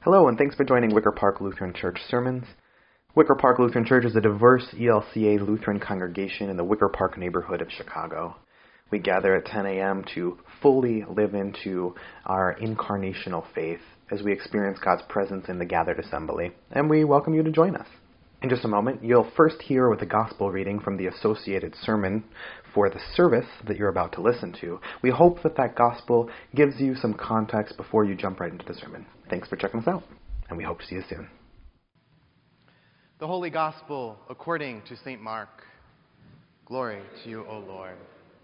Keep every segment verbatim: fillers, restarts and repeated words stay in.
Hello, and thanks for joining Wicker Park Lutheran Church Sermons. Wicker Park Lutheran Church is a diverse E L C A Lutheran congregation in the Wicker Park neighborhood of Chicago. We gather at ten a.m. to fully live into our incarnational faith as we experience God's presence in the gathered assembly, and we welcome you to join us. In just a moment, you'll first hear with a gospel reading from the associated sermon for the service that you're about to listen to. We hope that that gospel gives you some context before you jump right into the sermon. Thanks for checking us out, and we hope to see you soon. The Holy Gospel according to Saint Mark. Glory to you, O Lord.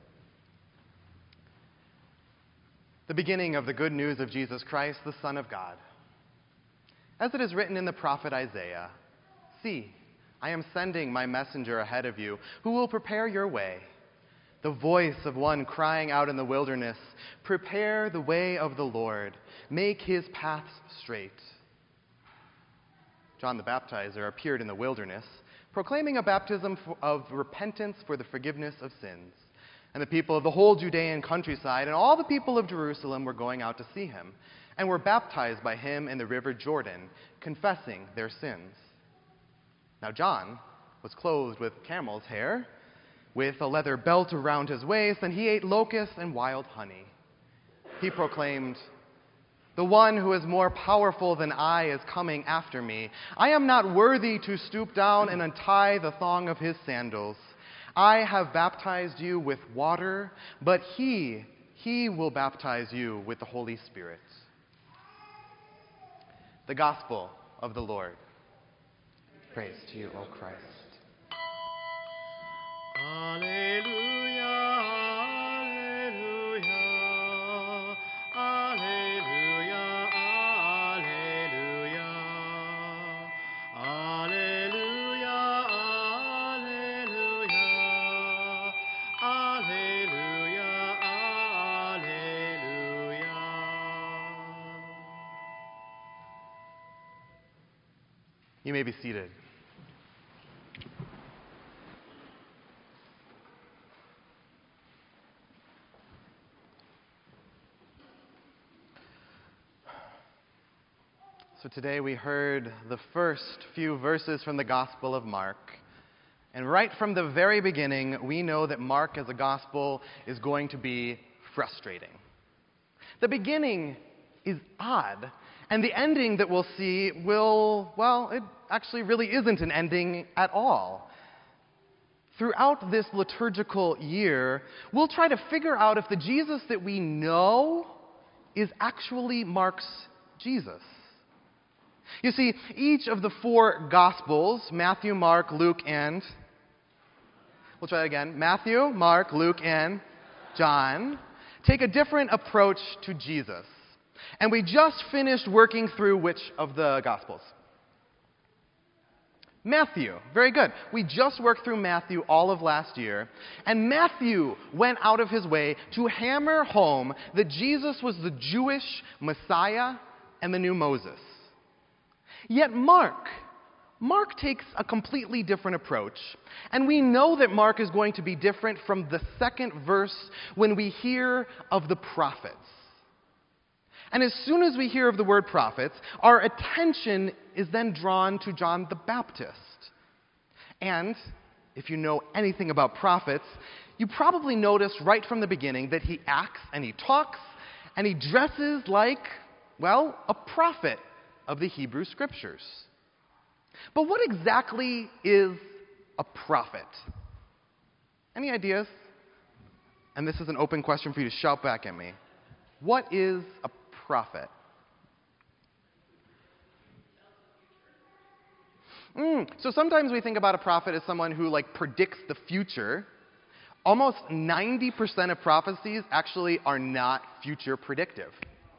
The beginning of the good news of Jesus Christ, the Son of God. As it is written in the prophet Isaiah, "See, I am sending my messenger ahead of you, who will prepare your way. The voice of one crying out in the wilderness, prepare the way of the Lord, make his paths straight." John the Baptizer appeared in the wilderness, proclaiming a baptism of repentance for the forgiveness of sins. And the people of the whole Judean countryside and all the people of Jerusalem were going out to see him, and were baptized by him in the river Jordan, confessing their sins. Now John was clothed with camel's hair, with a leather belt around his waist, and he ate locusts and wild honey. He proclaimed, "The one who is more powerful than I is coming after me. I am not worthy to stoop down and untie the thong of his sandals. I have baptized you with water, but he, he will baptize you with the Holy Spirit." The Gospel of the Lord. Praise to you, O Christ. Alleluia, alleluia, alleluia, alleluia, alleluia, alleluia, alleluia, alleluia. You may be seated. So today we heard the first few verses from the Gospel of Mark. And right from the very beginning, we know that Mark as a gospel is going to be frustrating. The beginning is odd, and the ending that we'll see will, well, it actually really isn't an ending at all. Throughout this liturgical year, we'll try to figure out if the Jesus that we know is actually Mark's Jesus. You see, each of the four Gospels, Matthew, Mark, Luke, and... We'll try it again. Matthew, Mark, Luke, and John take a different approach to Jesus. And we just finished working through which of the Gospels? Matthew. Very good. We just worked through Matthew all of last year. And Matthew went out of his way to hammer home that Jesus was the Jewish Messiah and the new Moses. Yet Mark, Mark takes a completely different approach. And we know that Mark is going to be different from the second verse when we hear of the prophets. And as soon as we hear of the word prophets, our attention is then drawn to John the Baptist. And if you know anything about prophets, you probably noticed right from the beginning that he acts and he talks and he dresses like, well, a prophet of the Hebrew Scriptures. But what exactly is a prophet? Any ideas? And this is an open question for you to shout back at me. What is a prophet? Mm, so sometimes we think about a prophet as someone who like predicts the future. Almost ninety percent of prophecies actually are not future predictive.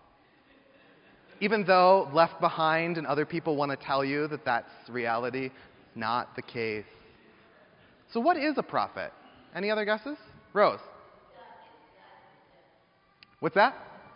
Even though Left Behind and other people want to tell you that that's reality, not the case. So what is a prophet? Any other guesses? Rose? What's that?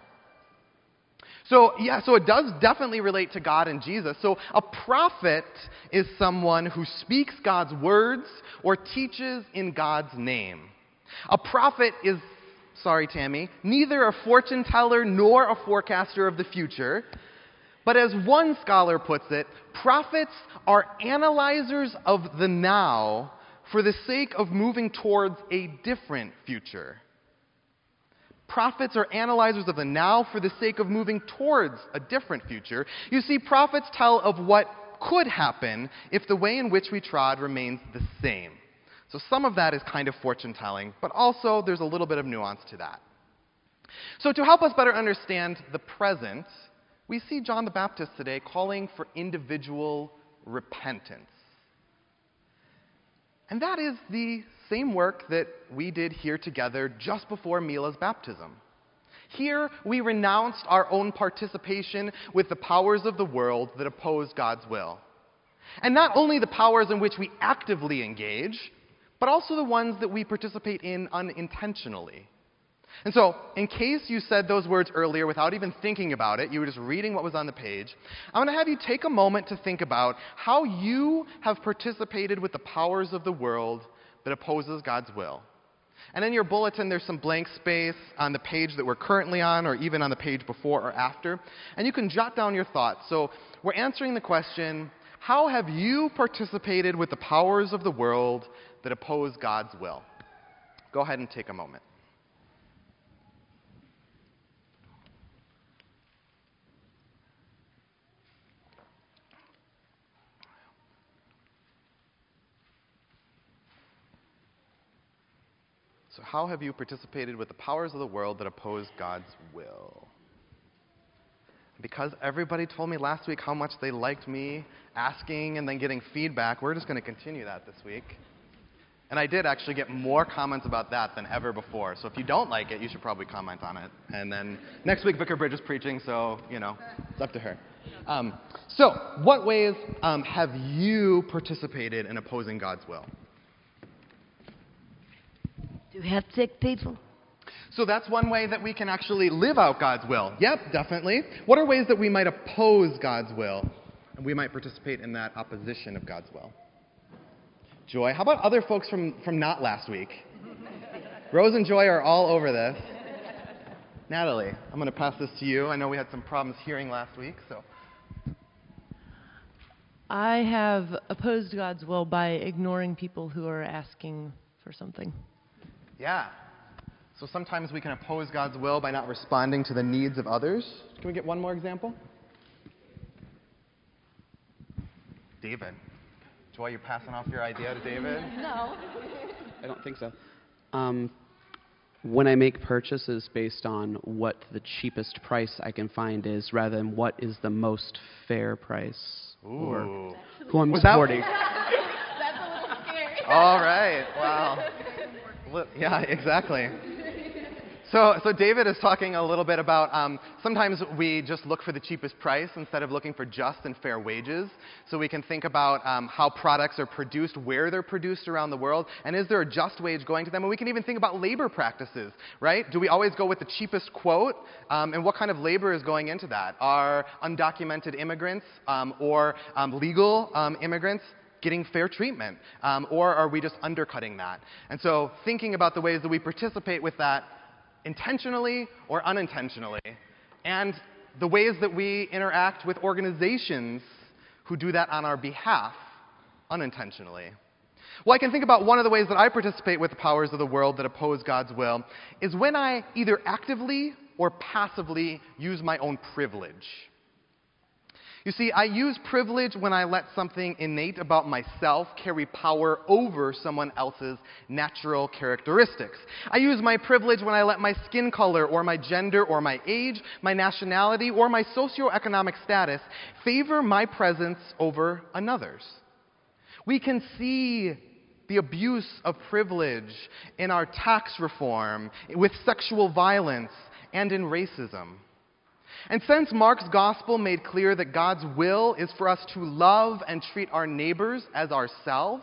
So, yeah, so it does definitely relate to God and Jesus. So a prophet is someone who speaks God's words or teaches in God's name. A prophet is, sorry Tammy, neither a fortune teller nor a forecaster of the future, But as one scholar puts it, prophets are analyzers of the now for the sake of moving towards a different future. Prophets are analyzers of the now for the sake of moving towards a different future. You see, prophets tell of what could happen if the way in which we trod remains the same. So some of that is kind of fortune telling, but also there's a little bit of nuance to that. So to help us better understand the present, we see John the Baptist today calling for individual repentance. And that is the same work that we did here together just before Mila's baptism. Here, we renounced our own participation with the powers of the world that oppose God's will. And not only the powers in which we actively engage, but also the ones that we participate in unintentionally. And so, in case you said those words earlier without even thinking about it, you were just reading what was on the page, I'm going to have you take a moment to think about how you have participated with the powers of the world that opposes God's will. And in your bulletin, there's some blank space on the page that we're currently on, or even on the page before or after. And you can jot down your thoughts. So we're answering the question, how have you participated with the powers of the world that oppose God's will? Go ahead and take a moment. So how have you participated with the powers of the world that oppose God's will? Because everybody told me last week how much they liked me asking and then getting feedback, we're just going to continue that this week. And I did actually get more comments about that than ever before. So if you don't like it, you should probably comment on it. And then next week, Vicar Bridge is preaching, so, you know, it's up to her. Um, so what ways um, have you participated in opposing God's will? To help sick people. So that's one way that we can actually live out God's will. Yep, definitely. What are ways that we might oppose God's will? And we might participate in that opposition of God's will. Joy, how about other folks from, from not last week? Rose and Joy are all over this. Natalie, I'm going to pass this to you. I know we had some problems hearing last week, so. I have opposed God's will by ignoring people who are asking for something. Yeah. So sometimes we can oppose God's will by not responding to the needs of others. Can we get one more example? David. Joy, you're passing off your idea to David? No. I don't think so. Um, when I make purchases based on what the cheapest price I can find is, rather than what is the most fair price, Ooh. or who I'm Was that- supporting. That's a little scary. All right. Wow. Yeah, exactly. So, so David is talking a little bit about um, sometimes we just look for the cheapest price instead of looking for just and fair wages. So we can think about um, how products are produced, where they're produced around the world, and is there a just wage going to them? And we can even think about labor practices, right? Do we always go with the cheapest quote? Um, and what kind of labor is going into that? Are undocumented immigrants um, or um, legal um, immigrants getting fair treatment? Um, or are we just undercutting that? And so thinking about the ways that we participate with that intentionally or unintentionally, and the ways that we interact with organizations who do that on our behalf unintentionally. Well, I can think about one of the ways that I participate with the powers of the world that oppose God's will is when I either actively or passively use my own privilege. You see, I use privilege when I let something innate about myself carry power over someone else's natural characteristics. I use my privilege when I let my skin color or my gender or my age, my nationality, or my socioeconomic status favor my presence over another's. We can see the abuse of privilege in our tax reform, with sexual violence, and in racism. And since Mark's gospel made clear that God's will is for us to love and treat our neighbors as ourselves,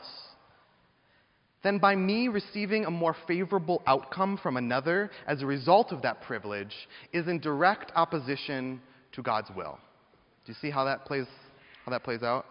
then by me receiving a more favorable outcome from another as a result of that privilege is in direct opposition to God's will. Do you see how that plays, how that plays out?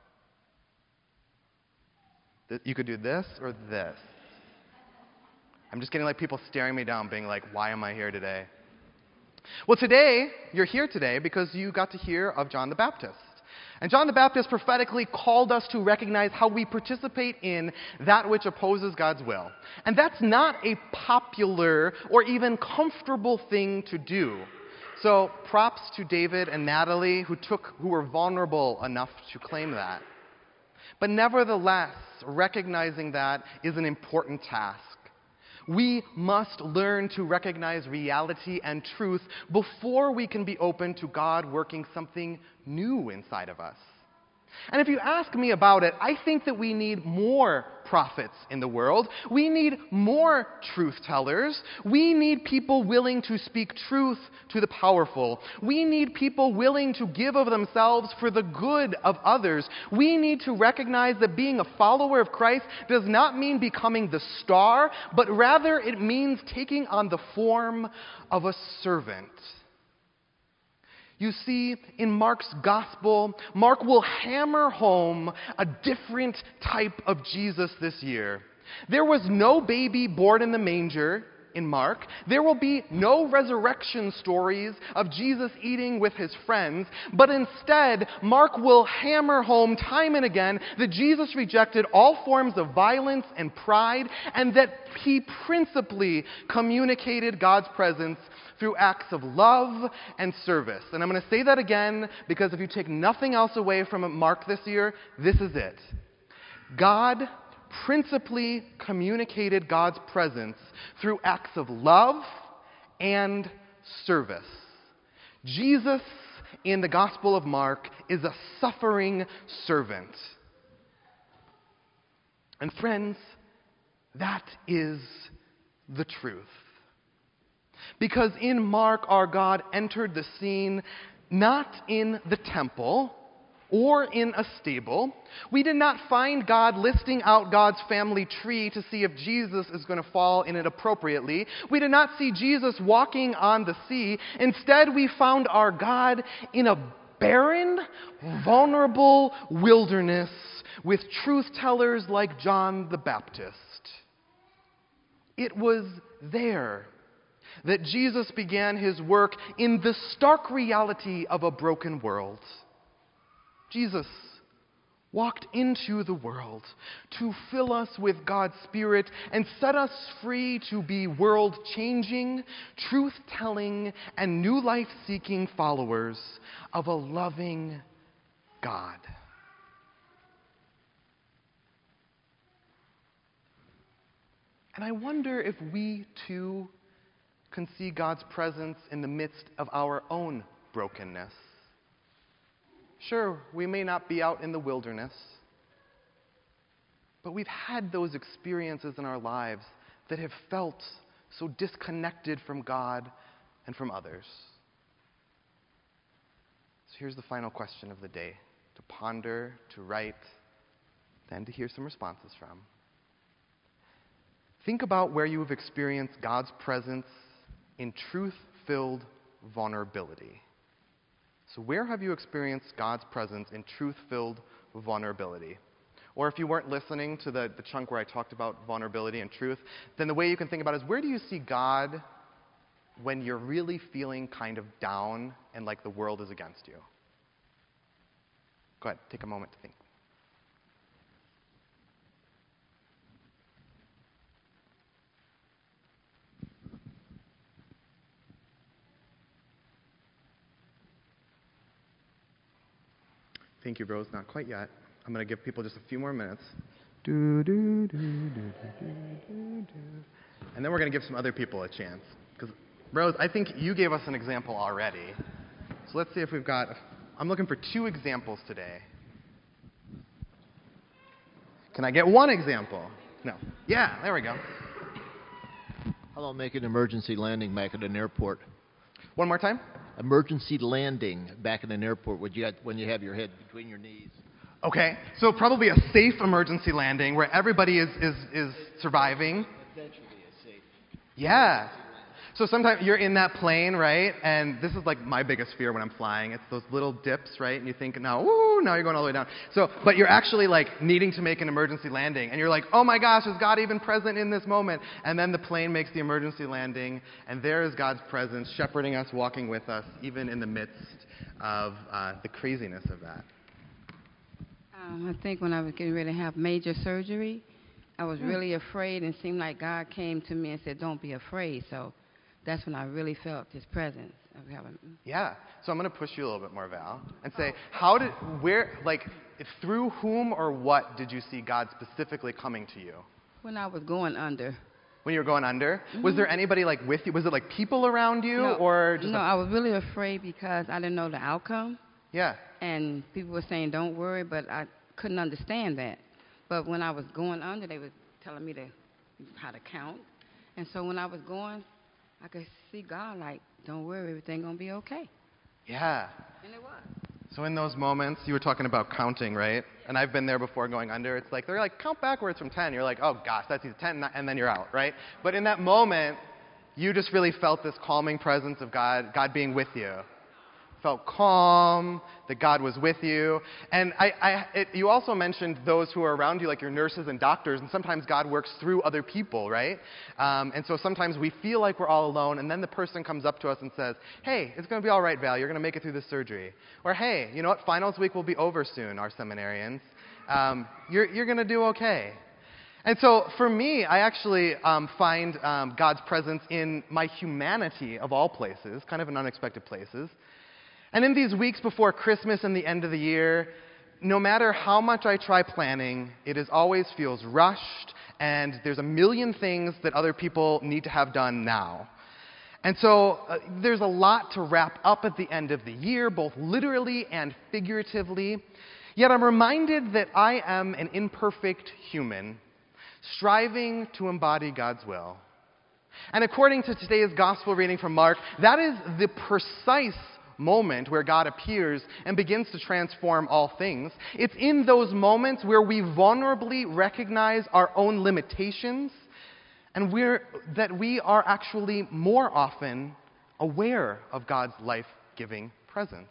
You could do this or this. I'm just getting like people staring me down, being like, why am I here today? Well, today, you're here today because you got to hear of John the Baptist. And John the Baptist prophetically called us to recognize how we participate in that which opposes God's will. And that's not a popular or even comfortable thing to do. So props to David and Natalie who took who were vulnerable enough to claim that. But nevertheless, recognizing that is an important task. We must learn to recognize reality and truth before we can be open to God working something new inside of us. And if you ask me about it, I think that we need more prophets in the world. We need more truth tellers. We need people willing to speak truth to the powerful. We need people willing to give of themselves for the good of others. We need to recognize that being a follower of Christ does not mean becoming the star, but rather it means taking on the form of a servant. You see, in Mark's gospel, Mark will hammer home a different type of Jesus this year. There was no baby born in the manger in Mark. There will be no resurrection stories of Jesus eating with his friends, but instead, Mark will hammer home time and again that Jesus rejected all forms of violence and pride, and that he principally communicated God's presence through acts of love and service. And I'm going to say that again because if you take nothing else away from Mark this year, this is it. God principally communicated God's presence through acts of love and service. Jesus in the Gospel of Mark is a suffering servant. And friends, that is the truth. Because in Mark, our God entered the scene not in the temple or in a stable. We did not find God listing out God's family tree to see if Jesus is going to fall in it appropriately. We did not see Jesus walking on the sea. Instead, we found our God in a barren, vulnerable wilderness with truth tellers like John the Baptist. It was there that Jesus began his work in the stark reality of a broken world. Jesus walked into the world to fill us with God's Spirit and set us free to be world-changing, truth-telling, and new life-seeking followers of a loving God. And I wonder if we, too, can see God's presence in the midst of our own brokenness. Sure, we may not be out in the wilderness, but we've had those experiences in our lives that have felt so disconnected from God and from others. So here's the final question of the day, to ponder, to write, then to hear some responses from. Think about where you have experienced God's presence in truth-filled vulnerability. So where have you experienced God's presence in truth-filled vulnerability? Or if you weren't listening to the, the chunk where I talked about vulnerability and truth, then the way you can think about it is, where do you see God when you're really feeling kind of down and like the world is against you? Go ahead, take a moment to think. Thank you, Rose. Not quite yet. I'm going to give people just a few more minutes. Do, do, do, do, do, do, do. And then we're going to give some other people a chance. Because, Rose, I think you gave us an example already. So let's see if we've got... I'm looking for two examples today. Can I get one example? No. Yeah, there we go. How about make an emergency landing back at an airport? One more time? Emergency landing back at an airport when you, got, when you have your head between your knees. Okay, so probably a safe emergency landing where everybody is, is, is surviving. Essentially a safe. Yeah. So sometimes you're in that plane, right? And this is like my biggest fear when I'm flying. It's those little dips, right? And you think, now, ooh, now you're going all the way down. So, but you're actually like needing to make an emergency landing. And you're like, oh my gosh, is God even present in this moment? And then the plane makes the emergency landing. And there is God's presence shepherding us, walking with us, even in the midst of uh, the craziness of that. Um, I think when I was getting ready to have major surgery, I was really afraid, and it seemed like God came to me and said, don't be afraid. So that's when I really felt his presence of having. Yeah. So I'm going to push you a little bit more, Val, and say, how did, where, like, through whom or what did you see God specifically coming to you? When I was going under. When you were going under? Mm-hmm. Was there anybody, like, with you? Was it, like, people around you? No, or just no a- I was really afraid because I didn't know the outcome. Yeah. And people were saying, don't worry, but I couldn't understand that. But when I was going under, they were telling me to, how to count. And so when I was going, I could see God like, don't worry, everything's going to be okay. Yeah. And it was. So in those moments, you were talking about counting, right? And I've been there before going under. It's like, they're like, count backwards from ten. You're like, oh gosh, that's easy, ten, and then you're out, right? But in that moment, you just really felt this calming presence of God, God being with you. Felt calm, that God was with you. And I, I, it, you also mentioned those who are around you, like your nurses and doctors, and sometimes God works through other people, right? Um, and so sometimes we feel like we're all alone, and then the person comes up to us and says, hey, it's going to be all right, Val, you're going to make it through this surgery. Or, hey, you know what, finals week will be over soon, our seminarians. Um, you're you're going to do okay. And so for me, I actually um, find um, God's presence in my humanity of all places, kind of in unexpected places. And in these weeks before Christmas and the end of the year, no matter how much I try planning, it is always feels rushed, and there's a million things that other people need to have done now. And so uh, there's a lot to wrap up at the end of the year, both literally and figuratively. Yet I'm reminded that I am an imperfect human, striving to embody God's will. And according to today's gospel reading from Mark, that is the precise moment where God appears and begins to transform all things. It's in those moments where we vulnerably recognize our own limitations and we're, that we are actually more often aware of God's life-giving presence.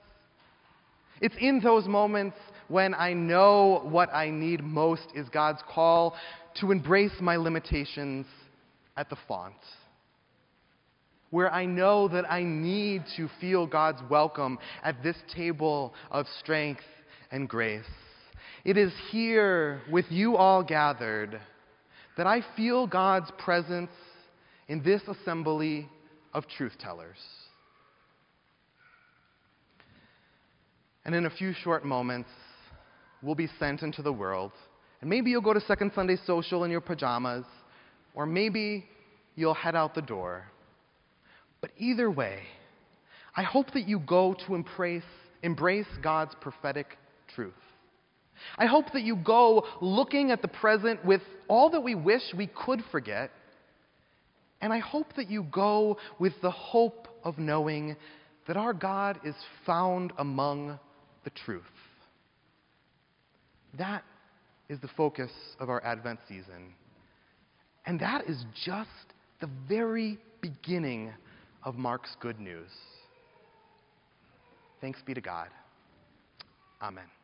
It's in those moments when I know what I need most is God's call to embrace my limitations at the font, where I know that I need to feel God's welcome at this table of strength and grace. It is here with you all gathered that I feel God's presence in this assembly of truth tellers. And in a few short moments, we'll be sent into the world. And maybe you'll go to Second Sunday Social in your pajamas, or maybe you'll head out the door. But either way, I hope that you go to embrace, embrace God's prophetic truth. I hope that you go looking at the present with all that we wish we could forget. And I hope that you go with the hope of knowing that our God is found among the truth. That is the focus of our Advent season. And that is just the very beginning of Mark's good news. Thanks be to God. Amen.